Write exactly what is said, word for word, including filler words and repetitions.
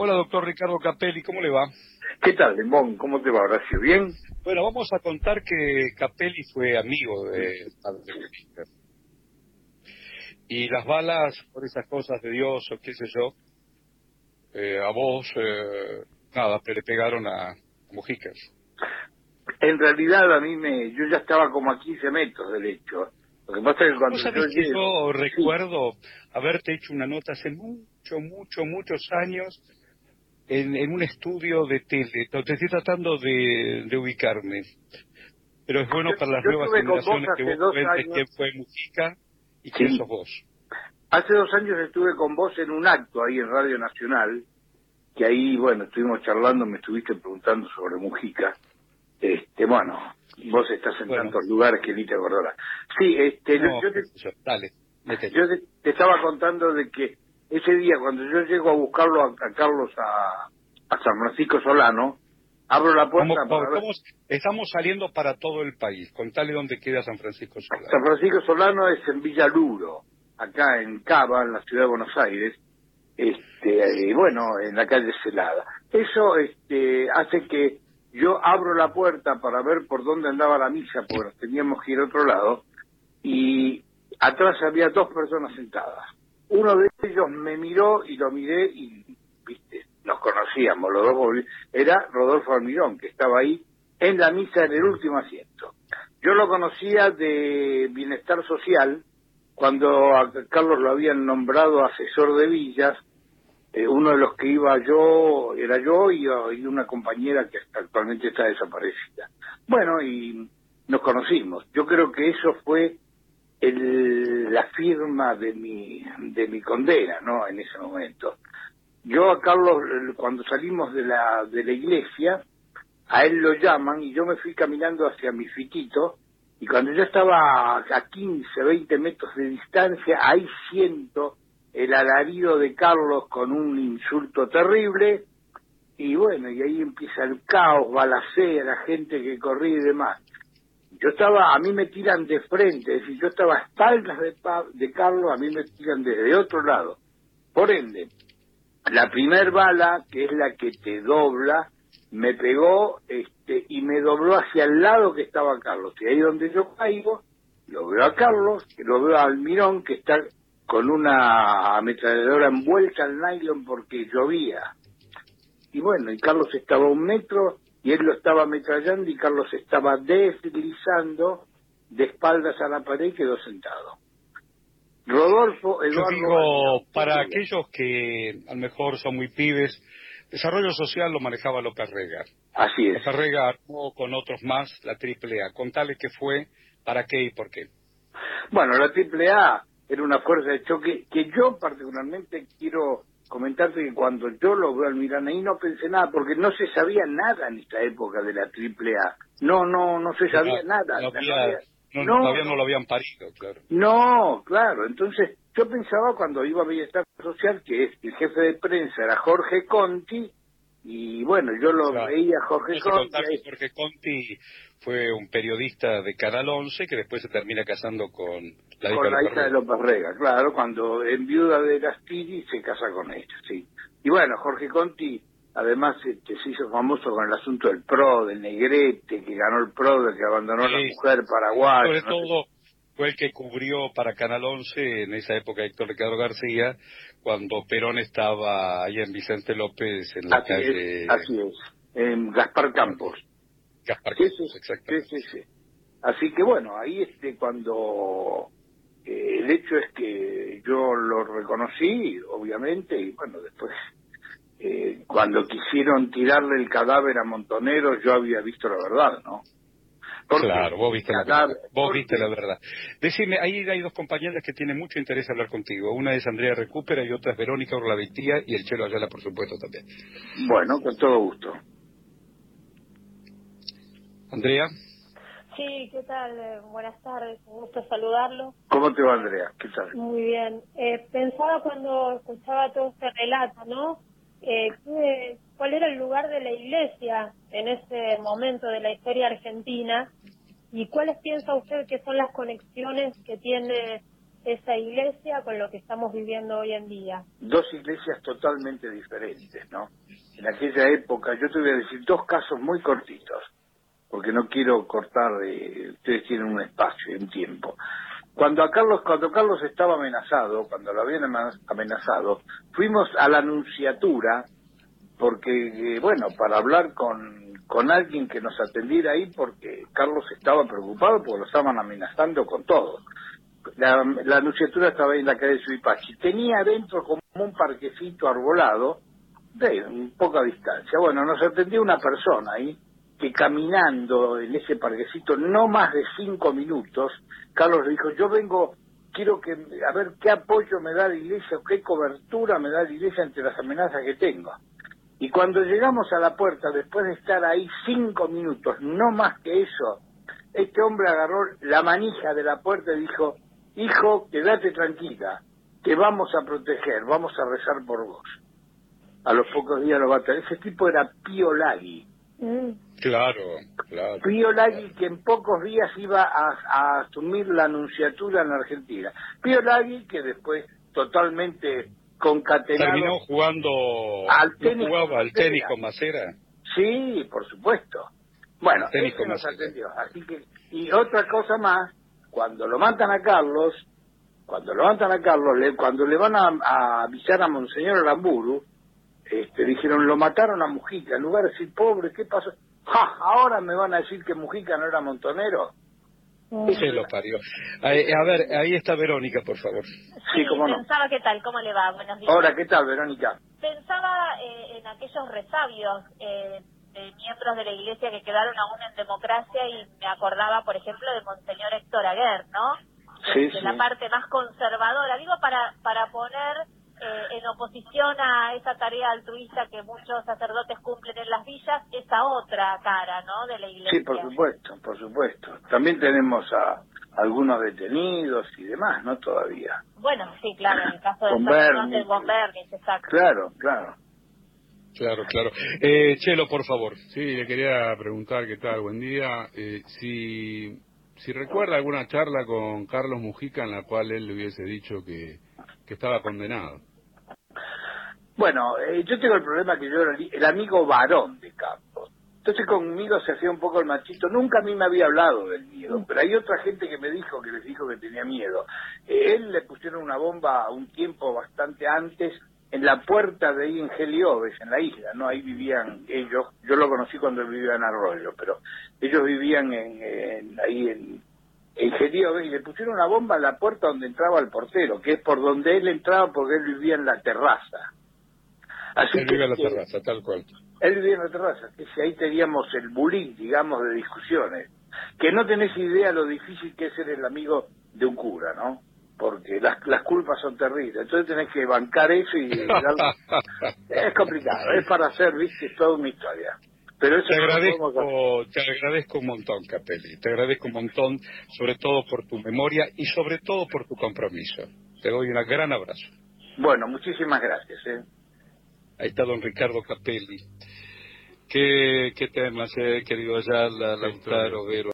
Hola, doctor Ricardo Capelli, ¿cómo le va? ¿Qué tal, Limón? ¿Cómo te va, Horacio? ¿Bien? Bueno, vamos a contar que Capelli fue amigo de Padre Mujica. Y las balas, por esas cosas de Dios o qué sé yo, eh, a vos, eh, nada, pero le pegaron a, a Mujica. En realidad, a mí me... Yo ya estaba como a quince metros del hecho. Lo que pasa es que cuando ¿Vos yo sabés que llego... yo Sí. recuerdo haberte hecho una nota hace mucho, mucho, muchos años en, en un estudio de tele? Te estoy tratando de, de ubicarme. Pero es bueno Yo, para las yo nuevas estuve con vos generaciones que hace vos dos cuentes años. quién fue Mujica y quién sos Sí. vos. Hace dos años estuve con vos en un acto ahí en Radio Nacional, que ahí, bueno, estuvimos charlando, me estuviste preguntando sobre Mujica. Este, bueno, vos estás en Bueno, tantos lugares que ni te acordarás. Sí, este, yo, no, yo qué te, sé yo. Dale, métele. yo te, te estaba contando de que ese día, cuando yo llego a buscarlo a, a Carlos a, a San Francisco Solano, abro la ¿Cómo, puerta cómo- para ver. cómo- estamos saliendo para todo el país. Contale dónde queda San Francisco San Solano. Francisco Solano es en Villaluro, acá en Cava, en la ciudad de Buenos Aires, este, y bueno, en la calle Celada. Eso este, hace que yo abro la puerta para ver por dónde andaba la misa, porque nos teníamos que ir a otro lado, y atrás había dos personas sentadas. Uno de ellos me miró y lo miré y, viste, nos conocíamos, los dos, volví- era Rodolfo Almirón, que estaba ahí en la misa en el último asiento. Yo lo conocía de Bienestar Social, cuando a Carlos lo habían nombrado asesor de villas. Eh, uno de los que iba yo, era yo y, y una compañera que actualmente está desaparecida. Bueno, y nos conocimos. Yo creo que eso fue el, la firma de mi de mi condena, ¿no? En ese momento. Yo a Carlos, eh, cuando salimos de la de la iglesia, a él lo llaman y yo me fui caminando hacia mi fitito, y cuando yo estaba a quince, veinte metros de distancia, ahí siento el alarido de Carlos con un insulto terrible, y bueno, y ahí empieza el caos, balacea, la gente que corría y demás. Yo estaba, a mí me tiran de frente, es decir, yo estaba a espaldas de, Pa- de Carlos, a mí me tiran desde otro lado. Por ende, la primer bala, que es la que te dobla, me pegó este, y me dobló hacia el lado que estaba Carlos. Y ahí donde yo caigo, lo veo a Carlos, que lo veo a Almirón, que está con una ametralladora envuelta al nylon porque llovía. Y bueno, y Carlos estaba a un metro y él lo estaba ametrallando y Carlos estaba deslizando de espaldas a la pared y quedó sentado. Rodolfo Yo Eduardo Almirón. digo, para aquellos que a lo mejor son muy pibes, desarrollo social lo manejaba López Rega. Así es. López Rega armó con otros más la Triple A. Contale qué fue, para qué y por qué. Bueno, la Triple A era una fuerza de choque que yo particularmente quiero comentarte que cuando yo lo veo al Almirón ahí no pensé nada, porque no se sabía nada en esta época de la Triple A. No, no, no se sabía Ah, nada. no No, había, había, no, no, no, todavía no no, lo habían parido, claro. no, claro. Entonces yo pensaba cuando iba a Bienestar Social que es, el jefe de prensa era Jorge Conti, y bueno, yo lo Claro. veía a Jorge Vamos a Conti contar que ahí. Jorge Conti fue un periodista de Canal once que después se termina casando con la hija Con de la López hija de Rega. López Rega, claro, cuando en viuda de Gastiri se casa con ella, sí. Y bueno, Jorge Conti, además, este, se hizo famoso con el asunto del PRO, del Negrete, que ganó el PRO, de que abandonó a la Sí, mujer sí. paraguaya, Sobre no sé. todo fue el que cubrió para Canal once en esa época Héctor Ricardo García, cuando Perón estaba ahí en Vicente López, en la Así es, calle así es, en Gaspar Campos. Gaspar Sí, sí, Campos, sí, exactamente. sí, sí. Así que bueno, ahí este, cuando... eh, el hecho es que yo lo reconocí, obviamente, y bueno, después... Eh, cuando quisieron tirarle el cadáver a Montonero, yo había visto la verdad, ¿no? Porque Claro, vos el viste la cadáver, verdad. Vos viste la porque, verdad. Decime, ahí hay dos compañeras que tienen mucho interés en hablar contigo. Una es Andrea Recupera y otra es Verónica Orlaveitía y el Chelo Ayala, por supuesto, también. bueno, con todo gusto. Andrea. Sí, ¿qué tal? Eh, buenas tardes, un gusto saludarlo. ¿Cómo te va, Andrea? ¿Qué tal? Muy bien. Eh, pensaba cuando escuchaba todo este relato, ¿no? Eh, ¿qué- ¿Cuál era el lugar de la Iglesia en ese momento de la historia argentina? ¿Y cuáles piensa usted que son las conexiones que tiene esa iglesia con lo que estamos viviendo hoy en día? Dos iglesias totalmente diferentes, ¿no? En aquella época, yo te voy a decir dos casos muy cortitos, porque no quiero cortar, eh, ustedes tienen un espacio y un tiempo. Cuando a Carlos, cuando Carlos estaba amenazado, cuando lo habían amenazado, fuimos a la nunciatura, porque, eh, bueno, para hablar con, con alguien que nos atendiera ahí, porque Carlos estaba preocupado porque lo estaban amenazando con todo. La, la nunciatura estaba ahí en la calle de Suipachi. Tenía adentro como un parquecito arbolado, de un poca distancia. Bueno, nos atendió una persona ahí, que caminando en ese parquecito no más de cinco minutos, Carlos le dijo, yo vengo, quiero que, a ver qué apoyo me da la iglesia, o qué cobertura me da la iglesia ante las amenazas que tengo. Y cuando llegamos a la puerta, después de estar ahí cinco minutos, no más que eso, este hombre agarró la manija de la puerta y dijo, hijo, quédate tranquila, te vamos a proteger, vamos a rezar por vos. A los pocos días lo va a tener. Ese tipo era Pío Laghi. Mm. Claro, claro. Pío Laghi, que en pocos días iba a, a asumir la nunciatura en la Argentina. Pío Laghi, que después totalmente concatenado... ¿Terminó jugando al tenis, jugaba al tenis con Macera? Sí, por supuesto. Bueno, tenis ese nos Macera. atendió. Así que, y otra cosa más, cuando lo matan a Carlos, cuando lo matan a Carlos, le, cuando le van a, a avisar a Monseñor Aramburu, este, dijeron, lo mataron a Mujica, en lugar de decir, pobre, ¿qué pasó? ¡Ja! Ahora me van a decir que Mujica no era montonero. Se lo parió. A, a ver, ahí está Verónica, por favor. Sí, cómo no. Pensaba, ¿qué tal? ¿Cómo le va? Buenos días. Hola, ¿qué tal, Verónica? Pensaba eh, en aquellos resabios eh, de miembros de la Iglesia que quedaron aún en democracia y me acordaba, por ejemplo, de Monseñor Héctor Aguer, ¿no? De, Sí, de sí. la parte más conservadora. Digo, para para poner eh, en oposición a esa tarea altruista que muchos sacerdotes cumplen en las villas, esa otra cara, ¿no?, de la Iglesia. Sí, por supuesto, por supuesto. También tenemos a algunos detenidos y demás, ¿no? Todavía. Bueno, sí, claro, en el caso del Con sacerdote Bernis. Von Bernis, exacto. Claro, claro. Claro, claro. Eh, Chelo, por favor. Sí, le quería preguntar qué tal, buen día. Eh, si, si recuerda alguna charla con Carlos Mujica en la cual él le hubiese dicho que, que estaba condenado. Bueno, eh, yo tengo el problema que yo era el, el amigo varón de Campos. Entonces conmigo se hacía un poco el machito. Nunca a mí me había hablado del miedo, pero hay otra gente que me dijo, que les dijo que tenía miedo. Eh, él le pusieron una bomba un tiempo bastante antes en la puerta de ahí en Gelioves, en la isla, ¿no? Ahí vivían ellos. Yo lo conocí cuando él vivía en Arroyo, pero ellos vivían en, en ahí en, en Gelioves, y le pusieron una bomba en la puerta donde entraba el portero, que es por donde él entraba porque él vivía en la terraza. Así Él que, vive en la que, terraza, tal cual. Él vivía en la terraza, que si ahí teníamos el bullying, digamos, de discusiones. Que no tenés idea lo difícil que es ser el amigo de un cura, ¿no? Porque las, las culpas son terribles. Entonces tenés que bancar eso y... es complicado, es para hacer, viste, es toda una historia. Pero eso Te no lo agradezco, podemos hacer. te agradezco un montón, Capelli. Te agradezco un montón, sobre todo por tu memoria y sobre todo por tu compromiso. Te doy un gran abrazo. Bueno, muchísimas gracias, ¿eh? Ahí está don Ricardo Capelli. ¿Qué, qué temas, eh, querido Ayala, Lautaro, Vero?